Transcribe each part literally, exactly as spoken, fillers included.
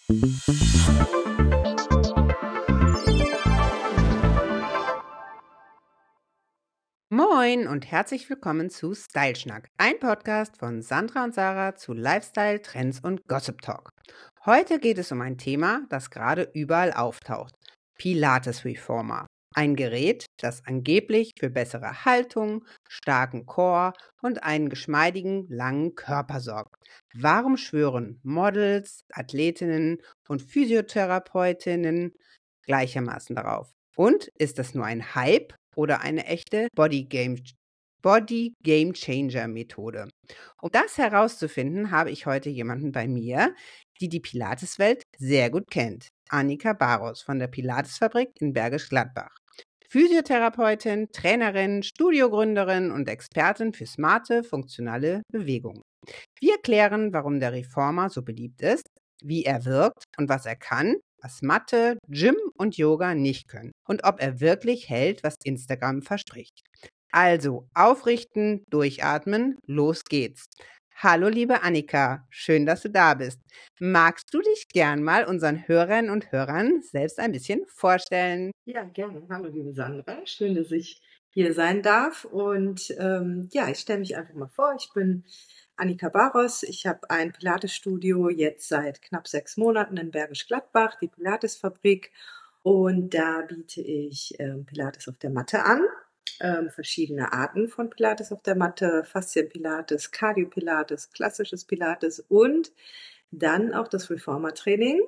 Moin und herzlich willkommen zu Style Schnack, ein Podcast von Sandra und Sarah zu Lifestyle, Trends und Gossip Talk. Heute geht es um ein Thema, das gerade überall auftaucht: Pilates Reformer. Ein Gerät, das angeblich für bessere Haltung, starken Core und einen geschmeidigen, langen Körper sorgt. Warum schwören Models, Athletinnen und Physiotherapeutinnen gleichermaßen darauf? Und ist das nur ein Hype oder eine echte Body Game, Body Game Changer Methode? Um das herauszufinden, habe ich heute jemanden bei mir, die die Pilateswelt sehr gut kennt. Annika Baros von der Pilatesfabrik in Bergisch Gladbach. Physiotherapeutin, Trainerin, Studiogründerin und Expertin für smarte, funktionale Bewegung. Wir klären, warum der Reformer so beliebt ist, wie er wirkt und was er kann, was Mathe, Gym und Yoga nicht können und ob er wirklich hält, was Instagram verspricht. Also aufrichten, durchatmen, los geht's. Hallo liebe Annika, schön, dass du da bist. Magst du dich gern mal unseren Hörerinnen und Hörern selbst ein bisschen vorstellen? Ja, gerne. Hallo, liebe Sandra. Schön, dass ich hier sein darf. Und ähm, ja, ich stelle mich einfach mal vor. Ich bin Annika Baros. Ich habe ein Pilates-Studio jetzt seit knapp sechs Monaten in Bergisch Gladbach, die Pilates-Fabrik. Und da biete ich ähm, Pilates auf der Matte an. Ähm, verschiedene Arten von Pilates auf der Matte, Faszien-Pilates, Cardio-Pilates, klassisches Pilates und dann auch das Reformer-Training,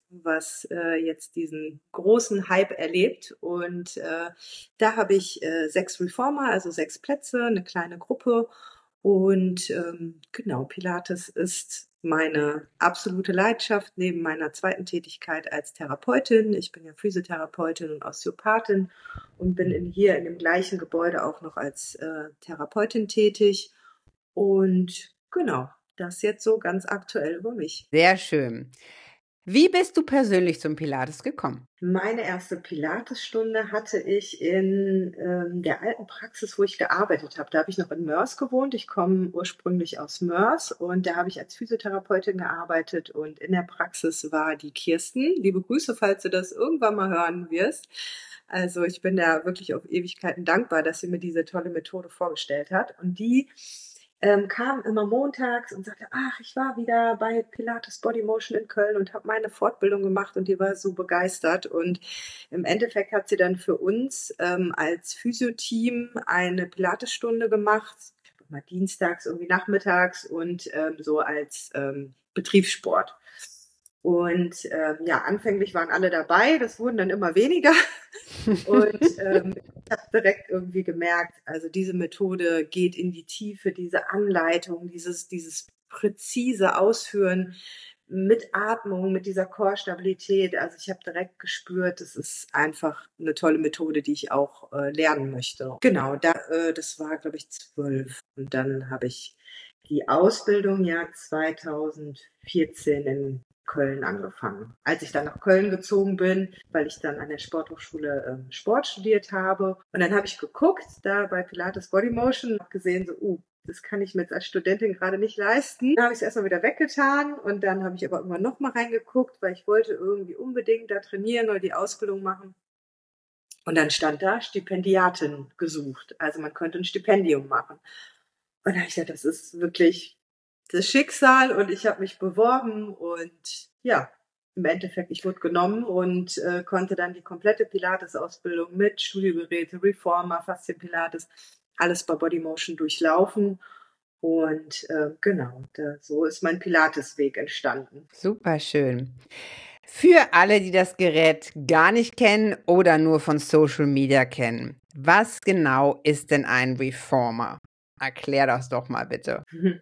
was äh, jetzt diesen großen Hype erlebt. Und äh, da habe ich äh, sechs Reformer, also sechs Plätze, eine kleine Gruppe. Und ähm, genau, Pilates ist meine absolute Leidenschaft neben meiner zweiten Tätigkeit als Therapeutin. Ich bin ja Physiotherapeutin und Osteopathin und bin in, hier in dem gleichen Gebäude auch noch als äh, Therapeutin tätig. Und genau, das jetzt so ganz aktuell über mich. Sehr schön. Wie bist du persönlich zum Pilates gekommen? Meine erste Pilatesstunde hatte ich in ähm, der alten Praxis, wo ich gearbeitet habe. Da habe ich noch in Mörs gewohnt. Ich komme ursprünglich aus Mörs und da habe ich als Physiotherapeutin gearbeitet und in der Praxis war die Kirsten. Liebe Grüße, falls du das irgendwann mal hören wirst. Also ich bin da wirklich auf Ewigkeiten dankbar, dass sie mir diese tolle Methode vorgestellt hat. Und die ähm, kam immer montags und sagte, ach, ich war wieder bei Pilates Body Motion in Köln und habe meine Fortbildung gemacht und die war so begeistert. Und im Endeffekt hat sie dann für uns ähm, als Physio-Team eine Pilatesstunde gemacht, ich glaube mal dienstags, irgendwie nachmittags und ähm, so als ähm, Betriebssport. Und ähm, ja, anfänglich waren alle dabei, das wurden dann immer weniger. Und ähm, ich habe direkt irgendwie gemerkt, also diese Methode geht in die Tiefe, diese Anleitung, dieses, dieses präzise Ausführen mit Atmung, mit dieser Core-Stabilität. Also ich habe direkt gespürt, das ist einfach eine tolle Methode, die ich auch äh, lernen möchte. Genau, da, äh, das war, glaube ich, zwölf. Und dann habe ich die Ausbildung ja zweitausendvierzehn in Köln angefangen. Als ich dann nach Köln gezogen bin, weil ich dann an der Sporthochschule ähm, Sport studiert habe. Und dann habe ich geguckt, da bei Pilates Body Motion, habe gesehen, so, uh, das kann ich mir jetzt als Studentin gerade nicht leisten. Dann habe ich es erstmal wieder weggetan und dann habe ich aber irgendwann nochmal reingeguckt, weil ich wollte irgendwie unbedingt da trainieren oder die Ausbildung machen. Und dann stand da Stipendiatin gesucht. Also man könnte ein Stipendium machen. Und da habe ich gesagt, das ist wirklich das Schicksal und ich habe mich beworben und ja, im Endeffekt, ich wurde genommen und äh, konnte dann die komplette Pilates-Ausbildung mit Studiogeräte, Reformer, Faszien-Pilates, alles bei Bodymotion durchlaufen. Und äh, genau, da, so ist mein Pilates-Weg entstanden. Super schön. Für alle, die das Gerät gar nicht kennen oder nur von Social Media kennen, was genau ist denn ein Reformer? Erklär das doch mal bitte.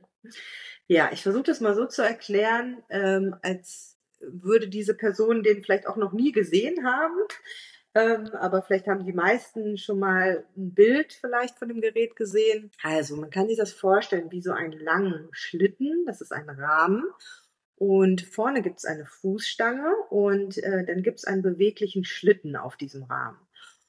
Ja, ich versuche das mal so zu erklären, ähm, als würde diese Person den vielleicht auch noch nie gesehen haben. Ähm, aber vielleicht haben die meisten schon mal ein Bild vielleicht von dem Gerät gesehen. Also man kann sich das vorstellen wie so einen langen Schlitten. Das ist ein Rahmen. Und vorne gibt es eine Fußstange und äh, dann gibt es einen beweglichen Schlitten auf diesem Rahmen.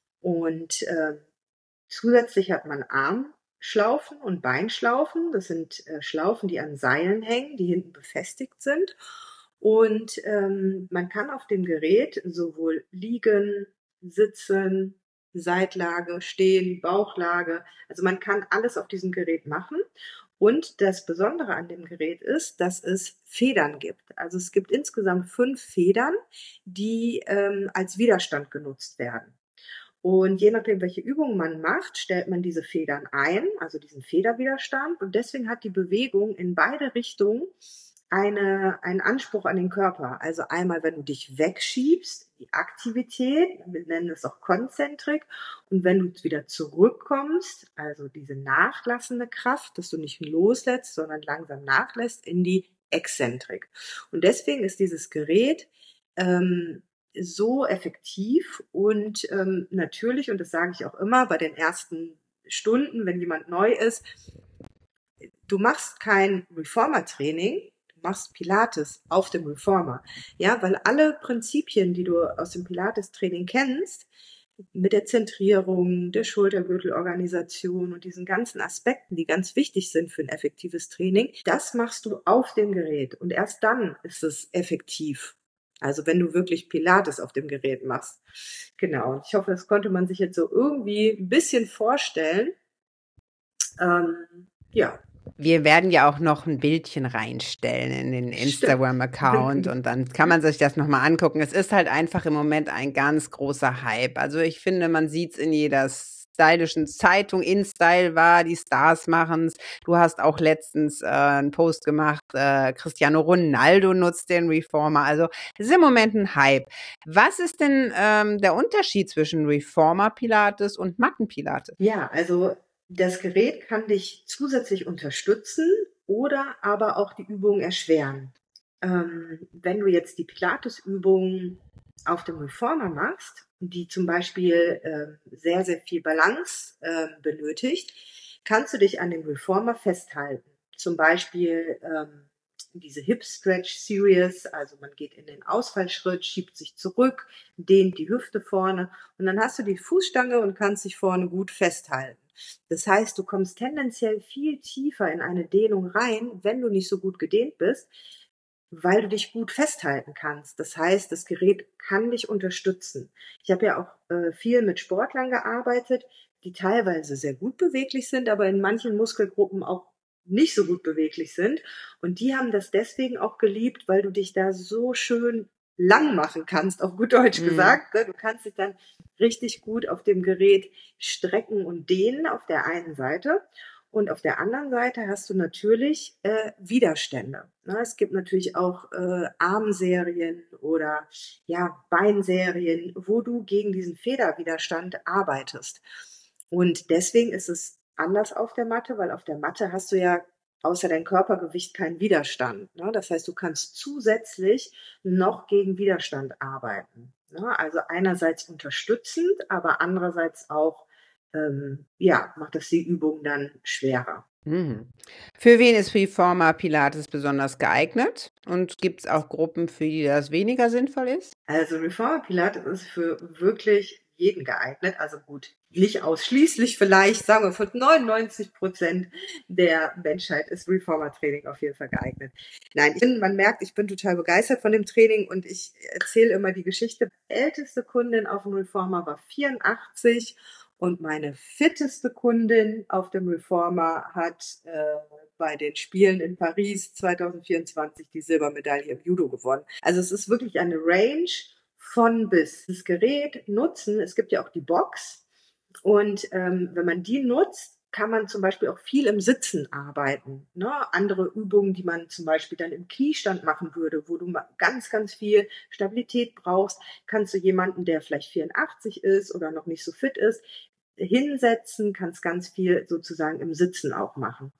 Und äh, zusätzlich hat man Armschlaufen und Beinschlaufen. Das sind äh, Schlaufen, die an Seilen hängen, die hinten befestigt sind. Und ähm, man kann auf dem Gerät sowohl liegen, sitzen, Seitlage, stehen, Bauchlage, also man kann alles auf diesem Gerät machen. Und das Besondere an dem Gerät ist, dass es Federn gibt. Also es gibt insgesamt fünf Federn, die ähm, als Widerstand genutzt werden. Und je nachdem, welche Übungen man macht, stellt man diese Federn ein, also diesen Federwiderstand. Und deswegen hat die Bewegung in beide Richtungen eine, einen Anspruch an den Körper. Also einmal, wenn du dich wegschiebst, die Aktivität, wir nennen es auch Konzentrik. Und wenn du wieder zurückkommst, also diese nachlassende Kraft, dass du nicht loslässt, sondern langsam nachlässt, in die Exzentrik. Und deswegen ist dieses Gerät ähm, so effektiv und ähm, natürlich, und das sage ich auch immer bei den ersten Stunden, wenn jemand neu ist, du machst kein Reformer-Training, du machst Pilates auf dem Reformer. Ja, weil alle Prinzipien, die du aus dem Pilates-Training kennst, mit der Zentrierung, der Schultergürtelorganisation und diesen ganzen Aspekten, die ganz wichtig sind für ein effektives Training, das machst du auf dem Gerät. Und erst dann ist es effektiv. Also wenn du wirklich Pilates auf dem Gerät machst. Genau. Und ich hoffe, das konnte man sich jetzt so irgendwie ein bisschen vorstellen. Ähm, ja. Wir werden ja auch noch ein Bildchen reinstellen in den Instagram-Account und dann kann man sich das nochmal angucken. Es ist halt einfach im Moment ein ganz großer Hype. Also ich finde, man sieht es in jeder stylischen Zeitung. InStyle war, die Stars machen's. Du hast auch letztens äh, einen Post gemacht, äh, Cristiano Ronaldo nutzt den Reformer. Also es ist im Moment ein Hype. Was ist denn ähm, der Unterschied zwischen Reformer-Pilates und Matten-Pilates? Ja, also das Gerät kann dich zusätzlich unterstützen oder aber auch die Übung erschweren. Ähm, wenn du jetzt die Pilates-Übung auf dem Reformer machst, die zum Beispiel äh, sehr, sehr viel Balance äh, benötigt, kannst du dich an dem Reformer festhalten. Zum Beispiel ähm, diese Hip Stretch Series, also man geht in den Ausfallschritt, schiebt sich zurück, dehnt die Hüfte vorne und dann hast du die Fußstange und kannst dich vorne gut festhalten. Das heißt, du kommst tendenziell viel tiefer in eine Dehnung rein, wenn du nicht so gut gedehnt bist, weil du dich gut festhalten kannst. Das heißt, das Gerät kann dich unterstützen. Ich habe ja auch äh, viel mit Sportlern gearbeitet, die teilweise sehr gut beweglich sind, aber in manchen Muskelgruppen auch nicht so gut beweglich sind. Und die haben das deswegen auch geliebt, weil du dich da so schön lang machen kannst, auf gut Deutsch gesagt. Du kannst dich dann richtig gut auf dem Gerät strecken und dehnen auf der einen Seite. Und auf der anderen Seite hast du natürlich äh, Widerstände. Ne? Es gibt natürlich auch äh, Armserien oder ja Beinserien, wo du gegen diesen Federwiderstand arbeitest. Und deswegen ist es anders auf der Matte, weil auf der Matte hast du ja außer dein Körpergewicht keinen Widerstand. Ne? Das heißt, du kannst zusätzlich noch gegen Widerstand arbeiten. Ne? Also einerseits unterstützend, aber andererseits auch ähm, ja, macht das die Übung dann schwerer. Mhm. Für wen ist Reformer Pilates besonders geeignet? Und gibt es auch Gruppen, für die das weniger sinnvoll ist? Also Reformer Pilates ist für wirklich jeden geeignet. Also gut, nicht ausschließlich vielleicht, sagen wir, für neunundneunzig Prozent der Menschheit ist Reformer Training auf jeden Fall geeignet. Nein, ich bin, man merkt, ich bin total begeistert von dem Training und ich erzähle immer die Geschichte. Die älteste Kundin auf dem Reformer war vierundachtzig und meine fitteste Kundin auf dem Reformer hat äh, bei den Spielen in Paris zwanzig vierundzwanzig die Silbermedaille im Judo gewonnen. Also es ist wirklich eine Range von bis. Das Gerät nutzen, es gibt ja auch die Box und ähm, wenn man die nutzt, kann man zum Beispiel auch viel im Sitzen arbeiten. Ne? Andere Übungen, die man zum Beispiel dann im Kniestand machen würde, wo du ganz, ganz viel Stabilität brauchst, kannst du jemanden, der vielleicht vierundachtzig ist oder noch nicht so fit ist, hinsetzen, kannst ganz viel sozusagen im Sitzen auch machen.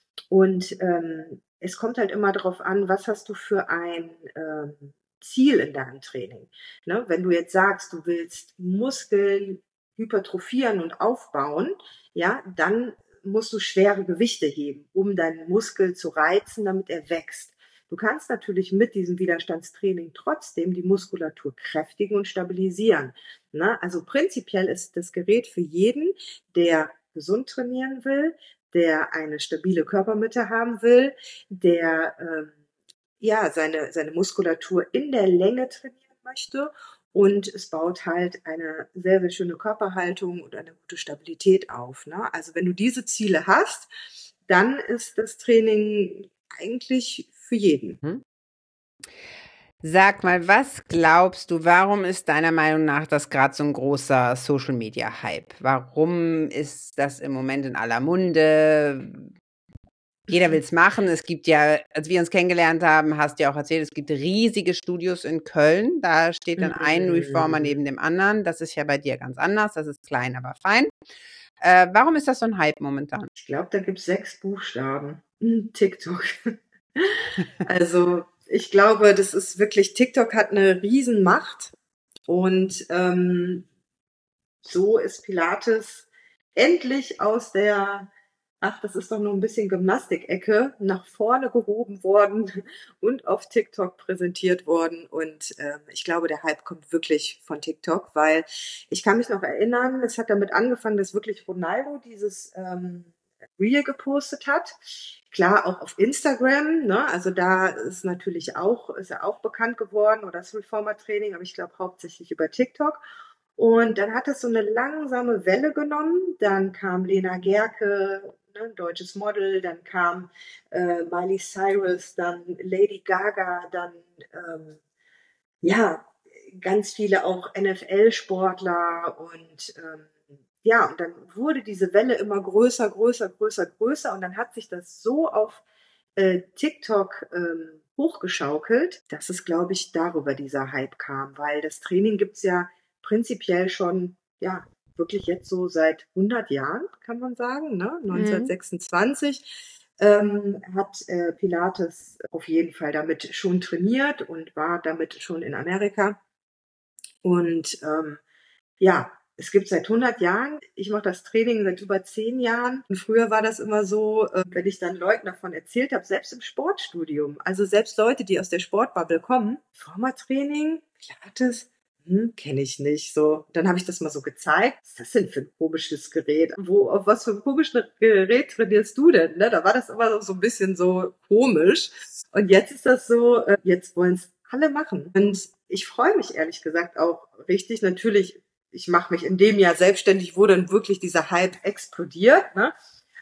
Und ähm, es kommt halt immer darauf an, was hast du für ein ähm, Ziel in deinem Training. Ne? Wenn du jetzt sagst, du willst Muskeln hypertrophieren und aufbauen, ja, dann musst du schwere Gewichte heben, um deinen Muskel zu reizen, damit er wächst. Du kannst natürlich mit diesem Widerstandstraining trotzdem die Muskulatur kräftigen und stabilisieren. Ne? Also prinzipiell ist das Gerät für jeden, der gesund trainieren will, der eine stabile Körpermitte haben will, der ähm, ja, seine, seine Muskulatur in der Länge trainieren möchte. Und es baut halt eine sehr, sehr schöne Körperhaltung und eine gute Stabilität auf. Ne? Also wenn du diese Ziele hast, dann ist das Training eigentlich für jeden. Hm? Sag mal, was glaubst du, warum ist deiner Meinung nach das gerade so ein großer Social-Media-Hype? Warum ist das im Moment in aller Munde? Jeder will es machen. Es gibt ja, als wir uns kennengelernt haben, hast du ja auch erzählt, es gibt riesige Studios in Köln. Da steht dann ein Reformer neben dem anderen. Das ist ja bei dir ganz anders. Das ist klein, aber fein. Äh, warum ist das so ein Hype momentan? Ich glaube, da gibt es sechs Buchstaben. Hm, TikTok. Also ich glaube, das ist wirklich, TikTok hat eine Riesenmacht und ähm, so ist Pilates endlich aus der, ach, das ist doch nur ein bisschen Gymnastik-Ecke, nach vorne gehoben worden und auf TikTok präsentiert worden. Und ähm, ich glaube, der Hype kommt wirklich von TikTok, weil ich kann mich noch erinnern, es hat damit angefangen, dass wirklich Ronaldo dieses ähm, Reel gepostet hat. Klar, auch auf Instagram, ne? Also da ist natürlich auch, ist er auch bekannt geworden oder das Reformer Training, aber ich glaube hauptsächlich über TikTok. Und dann hat es so eine langsame Welle genommen. Dann kam Lena Gerke, ne, deutsches Model, dann kam äh, Miley Cyrus, dann Lady Gaga, dann ähm, ja ganz viele auch N F L-Sportler und ähm, ja, und dann wurde diese Welle immer größer, größer, größer, größer und dann hat sich das so auf äh, TikTok ähm, hochgeschaukelt, dass es, glaube ich, darüber dieser Hype kam, weil das Training gibt's ja prinzipiell schon, ja, wirklich jetzt so seit hundert Jahren, kann man sagen, ne? Mhm. neunzehnhundertsechsundzwanzig ähm, hat äh, Pilates auf jeden Fall damit schon trainiert und war damit schon in Amerika. Und ähm, ja, es gibt seit hundert Jahren. Ich mache das Training seit über zehn Jahren. Und früher war das immer so, äh, wenn ich dann Leuten davon erzählt habe, selbst im Sportstudium, also selbst Leute, die aus der Sportbubble kommen, Formertraining, Pilates, hm, kenne ich nicht. So, dann habe ich das mal so gezeigt. Was ist das denn für ein komisches Gerät? Wo, auf was für ein komisches Gerät trainierst du denn? Ne? Da war das immer so ein bisschen so komisch. Und jetzt ist das so, äh, jetzt wollen es alle machen. Und ich freue mich ehrlich gesagt auch richtig. Natürlich, ich mache mich in dem Jahr selbstständig, wo dann wirklich dieser Hype explodiert. Ne?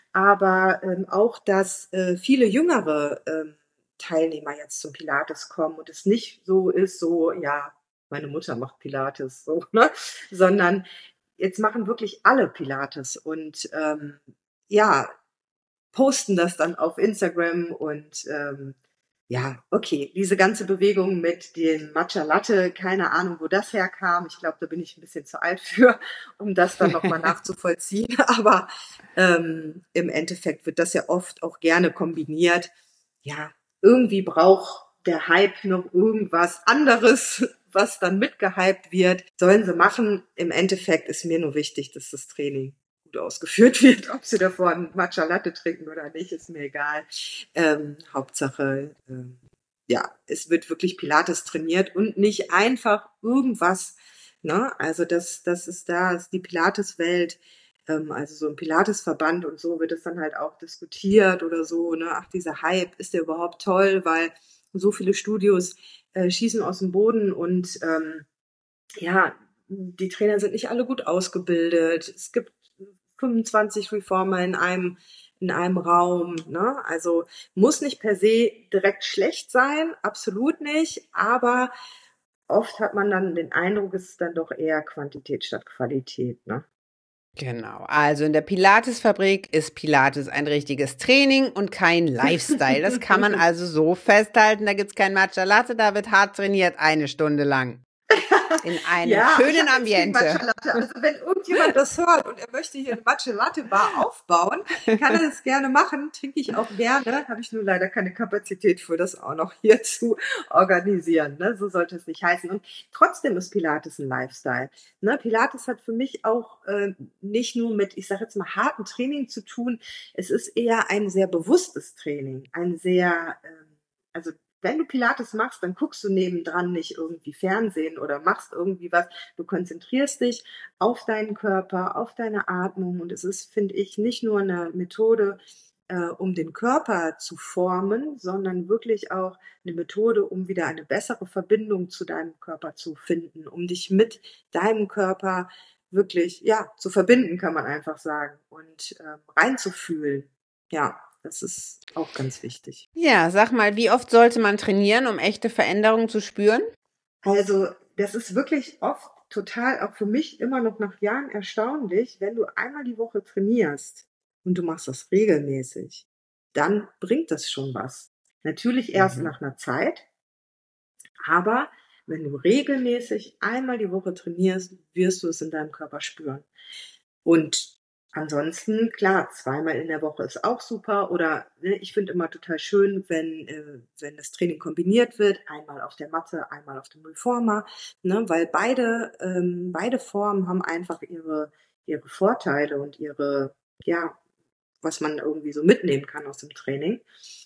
Aber ähm, auch, dass äh, viele jüngere ähm, Teilnehmer jetzt zum Pilates kommen und es nicht so ist, so, ja, meine Mutter macht Pilates, so, ne? Sondern jetzt machen wirklich alle Pilates und ähm, ja, posten das dann auf Instagram und ähm, ja, okay, diese ganze Bewegung mit den Matcha Latte, keine Ahnung, wo das herkam. Ich glaube, da bin ich ein bisschen zu alt für, um das dann nochmal nachzuvollziehen. Aber ähm, im Endeffekt wird das ja oft auch gerne kombiniert. Ja, irgendwie braucht der Hype noch irgendwas anderes, was dann mitgehypt wird. Sollen sie machen. Im Endeffekt ist mir nur wichtig, dass das Training gut ausgeführt wird. Ob sie davor einen Matcha Latte trinken oder nicht, ist mir egal. Ähm, Hauptsache, ähm, ja, es wird wirklich Pilates trainiert und nicht einfach irgendwas. Ne? Also das, das ist da, ist die Pilates-Welt, ähm, also so ein Pilates-Verband und so wird es dann halt auch diskutiert oder so. Ne? Ach, dieser Hype, ist der überhaupt toll, weil so viele Studios äh, schießen aus dem Boden und ähm, ja, die Trainer sind nicht alle gut ausgebildet. Es gibt fünfundzwanzig Reformer in einem in einem Raum, ne? Also muss nicht per se direkt schlecht sein, absolut nicht, aber oft hat man dann den Eindruck, es ist dann doch eher Quantität statt Qualität, ne? Genau, also in der Pilates-Fabrik ist Pilates ein richtiges Training und kein Lifestyle. Das kann man also so festhalten. Da gibt's kein Matcha Latte, da wird hart trainiert, eine Stunde lang. In einem Ja, schönen ich hab nichts gegen Ambiente. Matcha Latte. Also wenn irgendjemand das hört und er möchte hier eine Matcha Latte Bar aufbauen, kann er das gerne machen. Trinke ich auch gerne. Habe ich nur leider keine Kapazität für das auch noch hier zu organisieren. Ne? So sollte es nicht heißen. Und trotzdem ist Pilates ein Lifestyle. Ne? Pilates hat für mich auch äh, nicht nur mit, ich sage jetzt mal, harten Training zu tun. Es ist eher ein sehr bewusstes Training. Ein sehr, ähm, also wenn du Pilates machst, dann guckst du nebendran nicht irgendwie Fernsehen oder machst irgendwie was. Du konzentrierst dich auf deinen Körper, auf deine Atmung. Und es ist, finde ich, nicht nur eine Methode, äh, um den Körper zu formen, sondern wirklich auch eine Methode, um wieder eine bessere Verbindung zu deinem Körper zu finden, um dich mit deinem Körper wirklich, ja, zu verbinden, kann man einfach sagen, und ähm, reinzufühlen. Ja, das ist auch ganz wichtig. Ja, sag mal, wie oft sollte man trainieren, um echte Veränderungen zu spüren? Also, das ist wirklich oft total auch für mich immer noch nach Jahren erstaunlich, wenn du einmal die Woche trainierst und du machst das regelmäßig, dann bringt das schon was. Natürlich erst Mhm. nach einer Zeit, aber wenn du regelmäßig einmal die Woche trainierst, wirst du es in deinem Körper spüren. Und ansonsten, klar, zweimal in der Woche ist auch super. Oder ne, ich finde immer total schön, wenn, äh, wenn das Training kombiniert wird, einmal auf der Matte, einmal auf dem Reformer, ne, weil beide, ähm, beide Formen haben einfach ihre, ihre Vorteile und ihre, ja, was man irgendwie so mitnehmen kann aus dem Training.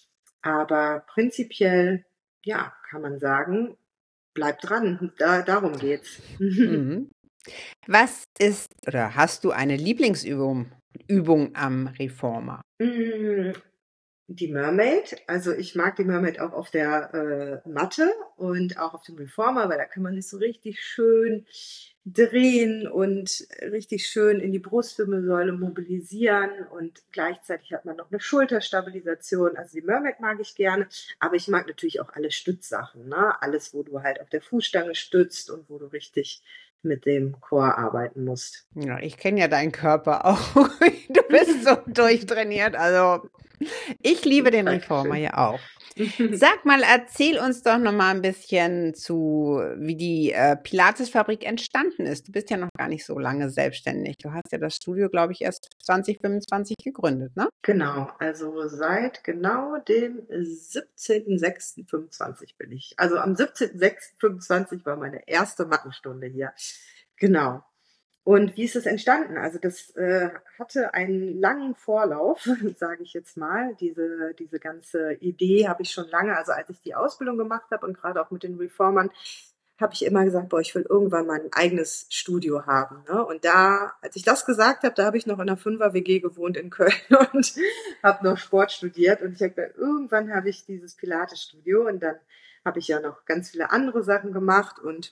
Aber prinzipiell, ja, kann man sagen, bleib dran. Da, darum geht's. Mhm. Was ist oder hast du eine Lieblingsübung Übung am Reformer? Mm, Die Mermaid, also ich mag die Mermaid auch auf der äh, Matte und auch auf dem Reformer, weil da kann man sich so richtig schön drehen und richtig schön in die Brustwirbelsäule mobilisieren und gleichzeitig hat man noch eine Schulterstabilisation. Also die Mermaid mag ich gerne, aber ich mag natürlich auch alle Stützsachen, ne? Alles, wo du halt auf der Fußstange stützt und wo du richtig mit dem Core arbeiten musst. Ja, ich kenne ja deinen Körper auch. Du bist so durchtrainiert, also ich liebe den Reformer Dankeschön. ja auch. Sag mal, erzähl uns doch noch mal ein bisschen zu, wie die äh, Pilates-Fabrik entstanden ist. Du bist ja noch gar nicht so lange selbstständig. Du hast ja das Studio, glaube ich, erst zwanzig fünfundzwanzig gegründet, ne? Genau, also seit genau dem siebzehnten sechsten fünfundzwanzig bin ich. Also am siebzehnten sechsten fünfundzwanzig war meine erste Mattenstunde hier. Genau. Und wie ist es entstanden? Also das äh, hatte einen langen Vorlauf, sage ich jetzt mal. Diese, diese ganze Idee habe ich schon lange, also als ich die Ausbildung gemacht habe und gerade auch mit den Reformern, habe ich immer gesagt, boah, ich will irgendwann mal ein eigenes Studio haben. Ne? Und da, als ich das gesagt habe, da habe ich noch in einer Fünfer-W G gewohnt in Köln und habe noch Sport studiert. Und ich habe gedacht, irgendwann habe ich dieses Pilates-Studio und dann habe ich ja noch ganz viele andere Sachen gemacht und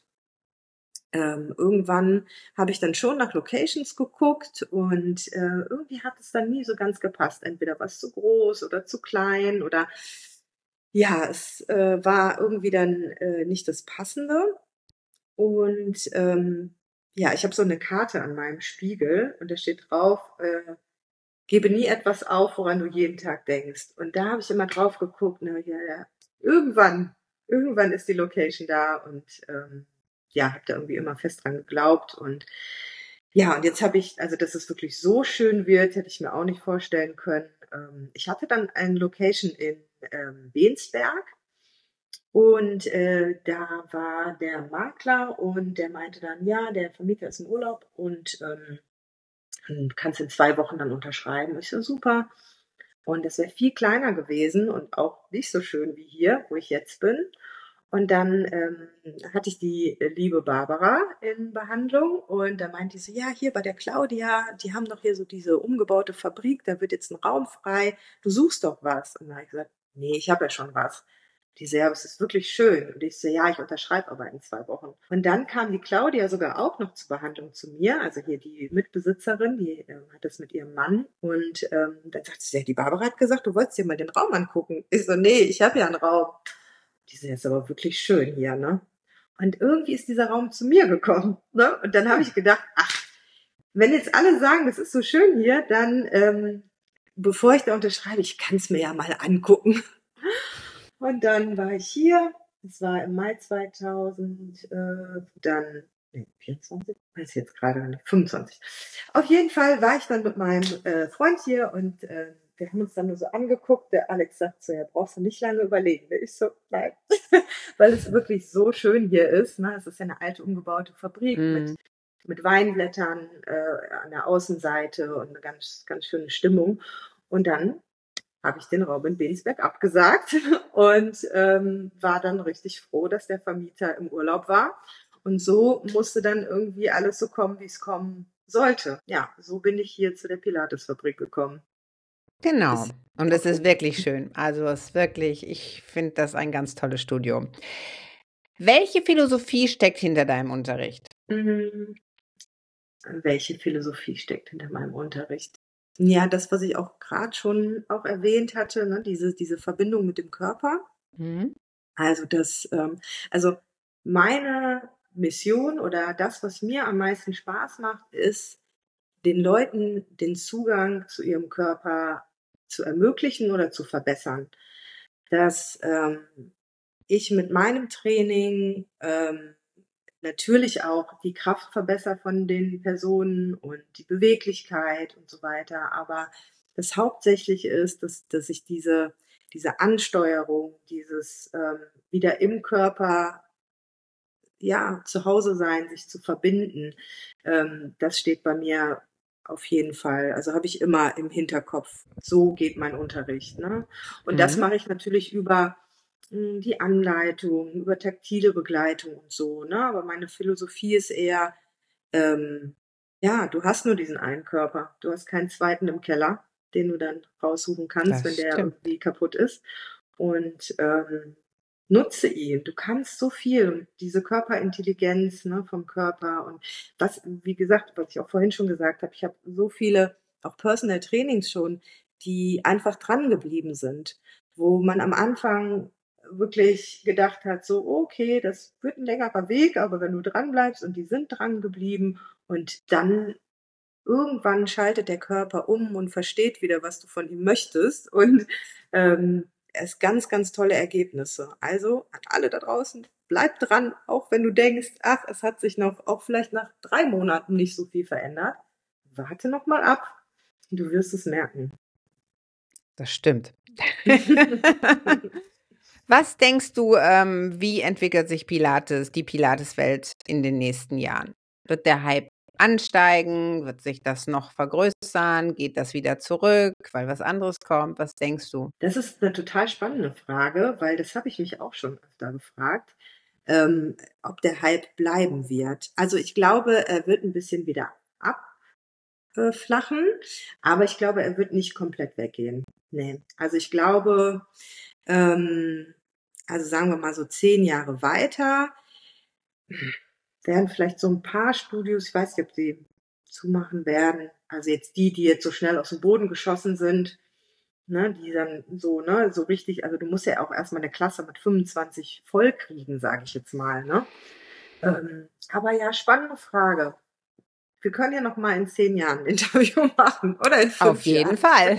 ähm, irgendwann habe ich dann schon nach Locations geguckt und äh, irgendwie hat es dann nie so ganz gepasst. Entweder war es zu groß oder zu klein oder ja, es äh, war irgendwie dann äh, nicht das Passende. Und ähm, ja, ich habe so eine Karte an meinem Spiegel und da steht drauf, äh, gebe nie etwas auf, woran du jeden Tag denkst. Und da habe ich immer drauf geguckt, na ja, ja, irgendwann, irgendwann ist die Location da und ähm, ja, habe da irgendwie immer fest dran geglaubt. Und ja, und jetzt habe ich, also dass es wirklich so schön wird, hätte ich mir auch nicht vorstellen können. Ähm, ich hatte dann eine Location in ähm, Bensberg und äh, da war der Makler und der meinte dann, ja, der Vermieter ist im Urlaub und ähm, und kannst in zwei Wochen dann unterschreiben. Ich so, super. Und das wäre viel kleiner gewesen und auch nicht so schön wie hier, wo ich jetzt bin. Und dann ähm, hatte ich die liebe Barbara in Behandlung und da meinte sie, ja, hier bei der Claudia, die haben doch hier so diese umgebaute Fabrik, da wird jetzt ein Raum frei, du suchst doch was. Und da habe ich gesagt, nee, ich habe ja schon was. Die so, ja, aber es ist wirklich schön. Und ich so, ja, ich unterschreibe aber in zwei Wochen. Und dann kam die Claudia sogar auch noch zur Behandlung zu mir, also hier die Mitbesitzerin, die ähm, hat das mit ihrem Mann. Und ähm, dann sagte sie, ja, die Barbara hat gesagt, du wolltest dir mal den Raum angucken. Ich so, nee, ich habe ja einen Raum. Die so, ja, ist aber wirklich schön hier, ne? Und irgendwie ist dieser Raum zu mir gekommen, ne? Und dann habe ich gedacht, ach, wenn jetzt alle sagen, das ist so schön hier, dann, ähm, bevor ich da unterschreibe, ich kann es mir ja mal angucken. Und dann war ich hier, es war im Mai zweitausend, äh, dann, nee, vierundzwanzig, weiß ich jetzt gerade nicht, fünfundzwanzig. Auf jeden Fall war ich dann mit meinem äh, Freund hier und äh, wir haben uns dann nur so angeguckt. Der Alex sagt so, ja, brauchst du nicht lange überlegen. Ich so, nein, weil es wirklich so schön hier ist. Ne? Es ist ja eine alte, umgebaute Fabrik Mhm. mit, mit Weinblättern äh, an der Außenseite und eine ganz, ganz schöne Stimmung. Und dann habe ich den Raum in Bensberg abgesagt und ähm, war dann richtig froh, dass der Vermieter im Urlaub war. Und so musste dann irgendwie alles so kommen, wie es kommen sollte. Ja, so bin ich hier zu der Pilates-Fabrik gekommen. Genau. Ist Und auch es ist irgendwie wirklich schön. Also es ist wirklich, ich finde das ein ganz tolles Studio. Welche Philosophie steckt hinter deinem Unterricht? hm, welche Philosophie steckt hinter meinem Unterricht? Ja, das, was ich auch gerade schon auch erwähnt hatte, ne, diese diese Verbindung mit dem Körper. Mhm. Also das, ähm also meine Mission oder das, was mir am meisten Spaß macht, ist, den Leuten den Zugang zu ihrem Körper zu ermöglichen oder zu verbessern. Dass, ähm, ich mit meinem Training, ähm, natürlich auch die Kraft verbessere von den Personen und die Beweglichkeit und so weiter. Aber das Hauptsächliche ist, dass dass ich diese diese Ansteuerung, dieses, ähm, wieder im Körper, ja, zu Hause sein, sich zu verbinden, ähm, das steht bei mir auf jeden Fall. Also, habe ich immer im Hinterkopf. So geht mein Unterricht, ne? Und das Mhm. mache ich natürlich über, hm, die Anleitung, über taktile Begleitung und so, ne? Aber meine Philosophie ist eher, ähm, ja, du hast nur diesen einen Körper. Du hast keinen zweiten im Keller, den du dann raussuchen kannst, wenn Das der stimmt. irgendwie kaputt ist. Und, ähm, nutze ihn. Du kannst so viel und diese Körperintelligenz, ne, vom Körper und was wie gesagt, was ich auch vorhin schon gesagt habe, ich habe so viele auch Personal Trainings schon, die einfach dran geblieben sind, wo man am Anfang wirklich gedacht hat, so: „Okay, das wird 'n längerer Weg, aber wenn du dranbleibst“ und die sind dran geblieben und dann irgendwann schaltet der Körper um und versteht wieder, was du von ihm möchtest und, ähm, es ganz, ganz tolle Ergebnisse. Also, an alle da draußen, bleibt dran, auch wenn du denkst: „Ach, es hat sich noch auch vielleicht nach drei Monaten nicht so viel verändert.“ Warte noch mal ab und du wirst es merken. Das stimmt. Was denkst du, ähm, wie entwickelt sich Pilates, die Pilateswelt in den nächsten Jahren? Wird der Hype ansteigen? Wird sich das noch vergrößern? Geht das wieder zurück, weil was anderes kommt? Was denkst du? Das ist 'ne total spannende Frage, weil das habe ich mich auch schon öfter gefragt, ähm, ob der Hype bleiben wird. Also, ich glaube, er wird 'n bisschen wieder ab äh, flachen, aber ich glaube, er wird nicht komplett weggehen. Ne. Also, ich glaube, ähm also, sagen wir mal so zehn Jahre weiter werden vielleicht so 'n paar Studios, ich weiß nicht, ob sie zumachen werden, also, jetzt die, die jetzt so schnell aus dem Boden geschossen sind, ne, die dann so ne, so richtig, also, du musst ja auch erst mal 'ne Klasse mit fünfundzwanzig voll kriegen, sage ich jetzt mal, ne? Ähm, aber ja, spannende Frage. Wir können ja noch mal in zehn Jahren 'n Interview machen oder in Auf fünf jeden Jahren. Fall.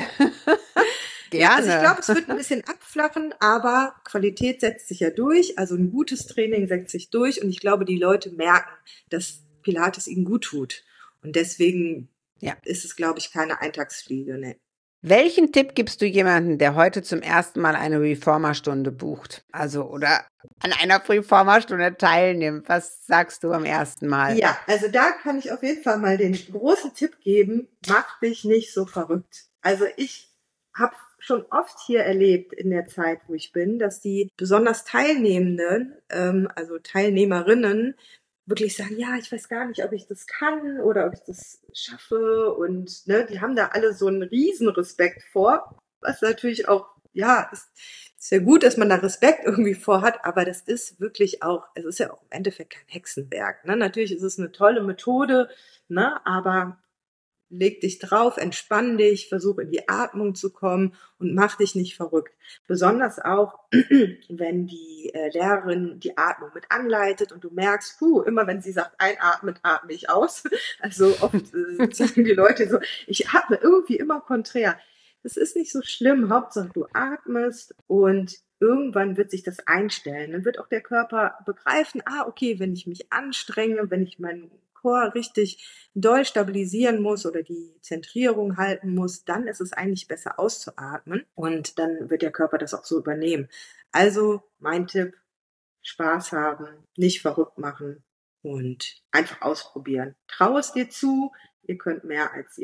Ja, also ich Gerne. glaube, es wird ein bisschen abflachen, aber Qualität setzt sich ja durch. Also ein gutes Training setzt sich durch und ich glaube, die Leute merken, dass Pilates ihnen gut tut. Und deswegen Ja. ist es, glaube ich, keine Eintagsfliege, ne. Welchen Tipp gibst du jemandem, der heute zum ersten Mal eine Reformer-Stunde bucht? Also oder an einer Reformer-Stunde teilnimmt. Was sagst du am ersten Mal? Ja, also da kann ich auf jeden Fall mal den großen Tipp geben: Mach dich nicht so verrückt. Also, ich habe schon oft hier erlebt in der Zeit, wo ich bin, dass die besonders Teilnehmenden, ähm, also Teilnehmerinnen, wirklich sagen: „Ja, ich weiß gar nicht, ob ich das kann oder ob ich das schaffe“ und, ne, die haben da alle so 'n Riesenrespekt vor, was natürlich auch, ja, ist ist ja gut, dass man da Respekt irgendwie vor hat, aber das ist wirklich auch, es ist ja auch im Endeffekt kein Hexenwerk, ne? Natürlich ist es 'ne tolle Methode, ne, aber leg dich drauf, entspann dich, versuch in die Atmung zu kommen und mach dich nicht verrückt. Besonders auch, wenn die, äh, Lehrerin die Atmung mit anleitet und du merkst, puh, immer wenn sie sagt: „Einatmen“, atme ich aus. Also, oft, äh, sagen die Leute so: „Ich atme irgendwie immer konträr.“ Das ist nicht so schlimm, Hauptsache du atmest und irgendwann wird sich das einstellen. Dann wird auch der Körper begreifen: „Ah, okay, wenn ich mich anstrenge, wenn ich meinen Core richtig doll stabilisieren muss oder die Zentrierung halten muss, dann ist es eigentlich besser auszuatmen und dann wird der Körper das auch so übernehmen.“ Also, mein Tipp: Spaß haben, nicht verrückt machen und einfach ausprobieren. Trau es dir zu, ihr könnt mehr, als ihr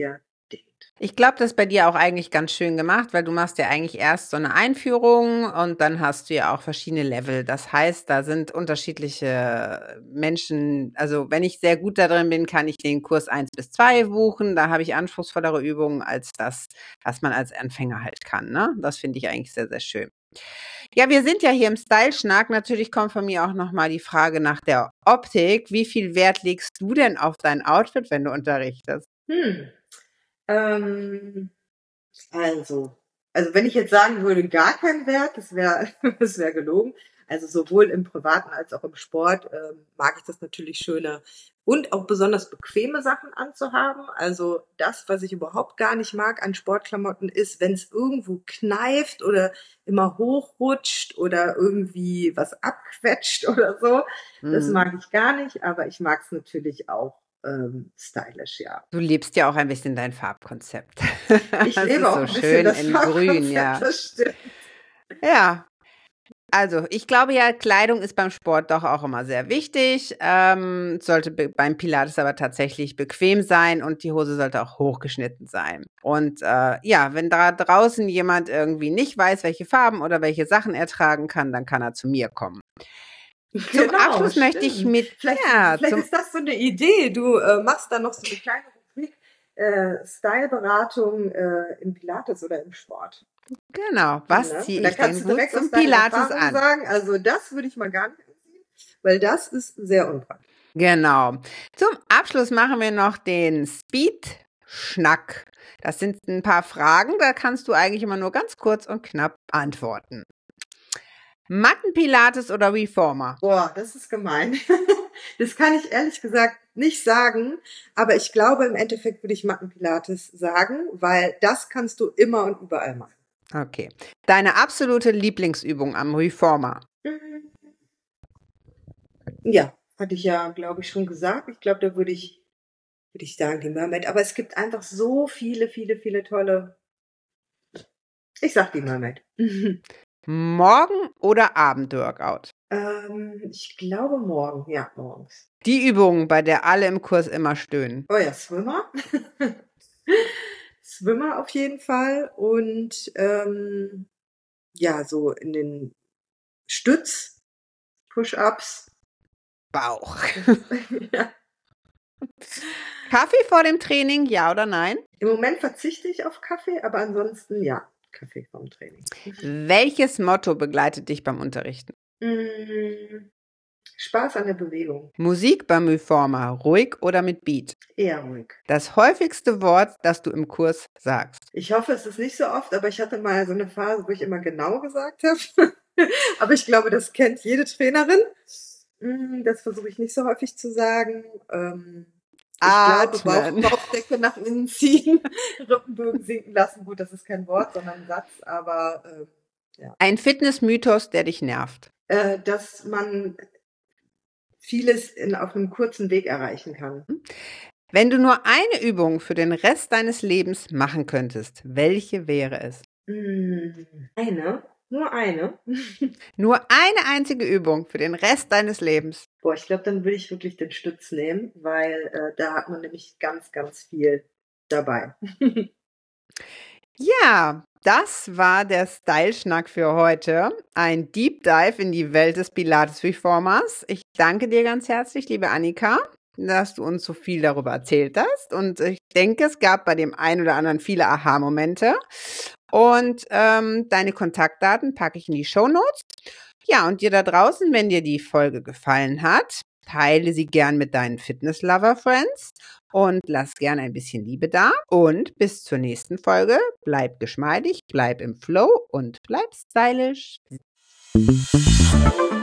unbedingt. Ich glaube, das ist bei dir auch eigentlich ganz schön gemacht, weil du machst ja eigentlich erst so eine Einführung und dann hast du ja auch verschiedene Level. Das heißt, da sind unterschiedliche Menschen, also wenn ich sehr gut da drin bin, kann ich den Kurs eins bis zwei buchen. Da habe ich anspruchsvollere Übungen als das, was man als Anfänger halt kann. Ne? Das finde ich eigentlich sehr, sehr schön. Ja, wir sind ja hier im Style-Schnack. Natürlich kommt von mir auch nochmal die Frage nach der Optik. Wie viel Wert legst du denn auf dein Outfit, wenn du unterrichtest? Hm. Ähm, also, also wenn ich jetzt sagen würde, gar keinen Wert, das wäre das wäre gelogen. Also sowohl im Privaten als auch im Sport ähm, mag ich das natürlich schöner und auch besonders bequeme Sachen anzuhaben. Also das, was ich überhaupt gar nicht mag an Sportklamotten, ist, wenn es irgendwo kneift oder immer hochrutscht oder irgendwie was abquetscht oder so. Das Mhm. mag ich gar nicht, aber ich mag es natürlich auch ähm, stylisch, ja. Du lebst ja auch ein bisschen dein Farbkonzept. Ich Es lebe ist auch so ein bisschen schön das in grün, Farbkonzept, ja. das stimmt. Ja, also ich glaube ja, Kleidung ist beim Sport doch auch immer sehr wichtig. Ähm, sollte be beim Pilates aber tatsächlich bequem sein und die Hose sollte auch hochgeschnitten sein. Und äh, ja, wenn da draußen jemand irgendwie nicht weiß, welche Farben oder welche Sachen er tragen kann, dann kann er zu mir kommen. Zum Genau, Abschluss möchte ich stimmt. mit, Vielleicht, ja, vielleicht zum ist das so eine Idee. Du äh, machst dann noch so eine kleine Rubrik äh, Styleberatung äh, im Pilates oder im Sport. Genau, was Ne? ziehe Und dann ich denn kannst du gut direkt aus zum deiner Pilates Erfahrung an? sagen, also das würde ich mal gar nicht anziehen, weil das ist sehr unpraktisch. Genau. Zum Abschluss machen wir noch den Speed-Schnack. Das sind ein paar Fragen, da kannst du eigentlich immer nur ganz kurz und knapp antworten. Mattenpilates oder Reformer? Boah, das ist gemein. Das kann ich ehrlich gesagt nicht sagen, aber ich glaube, im Endeffekt würde ich Mattenpilates sagen, weil das kannst du immer und überall machen. Okay. Deine absolute Lieblingsübung am Reformer? Mhm. Ja, hatte ich ja, glaube ich, schon gesagt. Ich glaube, da würde ich, würde ich sagen, die Mermaid. Aber es gibt einfach so viele, viele, viele tolle. Ich sag die Mermaid. Morgen- oder Abend-Workout? ähm, ich glaube morgen, ja, morgens. Die Übung, bei der alle im Kurs immer stöhnen. Oh ja, Swimmer. Swimmer auf jeden Fall. Und ähm, ja, so in den Stütz, Push-Ups. Bauch. Ja. Kaffee vor dem Training, ja oder nein? Im Moment verzichte ich auf Kaffee, aber ansonsten ja, Kaffee vom Training. Welches Motto begleitet dich beim Unterrichten? Mm, Spaß an der Bewegung. Musik beim Reformer, ruhig oder mit Beat? Eher ruhig. Das häufigste Wort, das du im Kurs sagst. Ich hoffe, es ist nicht so oft, aber ich hatte mal so eine Phase, wo ich immer genau gesagt habe. Aber ich glaube, das kennt jede Trainerin. Mm, Das versuche ich nicht so häufig zu sagen. Ähm, Ich glaube, Bauch, Atmen. Bauchdecke nach innen ziehen, Rippenbögen sinken lassen. Gut, das ist kein Wort, sondern ein Satz, aber äh, ja. Ein Fitnessmythos, der dich nervt. Äh, dass man vieles in, auf einem kurzen Weg erreichen kann. Wenn du nur eine Übung für den Rest deines Lebens machen könntest, welche wäre es? Mm, Eine? Nur eine? Nur eine einzige Übung für den Rest deines Lebens. Boah, ich glaube, dann würde ich wirklich den Stütz nehmen, weil äh, da hat man nämlich ganz, ganz viel dabei. Ja, das war der Style-Schnack für heute. Ein Deep Dive in die Welt des Pilates Reformers. Ich danke dir ganz herzlich, liebe Annika, dass du uns so viel darüber erzählt hast. Und ich denke, es gab bei dem einen oder anderen viele Aha-Momente. Und ähm, deine Kontaktdaten packe ich in die Shownotes. Ja, und dir da draußen, wenn dir die Folge gefallen hat, teile sie gern mit deinen Fitness-Lover-Friends und lass gern ein bisschen Liebe da. Und bis zur nächsten Folge. Bleib geschmeidig, bleib im Flow und bleib stylisch.